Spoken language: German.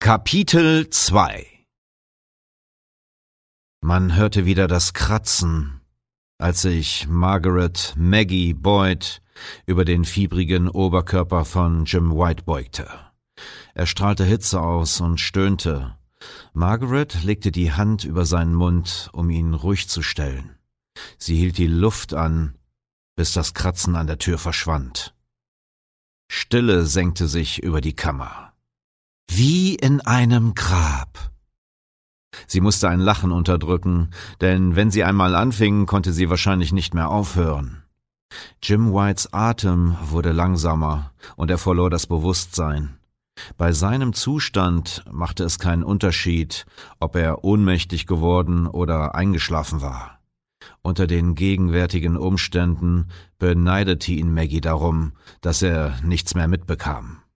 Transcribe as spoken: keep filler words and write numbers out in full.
Kapitel zwei. Man hörte wieder das Kratzen, als sich Margaret Maggie Boyd über den fiebrigen Oberkörper von Jim White beugte. Er strahlte Hitze aus und stöhnte. Margaret legte die Hand über seinen Mund, um ihn ruhig zu stellen. Sie hielt die Luft an, bis das Kratzen an der Tür verschwand. Stille senkte sich über die Kammer. Wie in einem Grab. Sie musste ein Lachen unterdrücken, denn wenn sie einmal anfing, konnte sie wahrscheinlich nicht mehr aufhören. Jim Whites Atem wurde langsamer und er verlor das Bewusstsein. Bei seinem Zustand machte es keinen Unterschied, ob er ohnmächtig geworden oder eingeschlafen war. Unter den gegenwärtigen Umständen beneidete ihn Maggie darum, dass er nichts mehr mitbekam.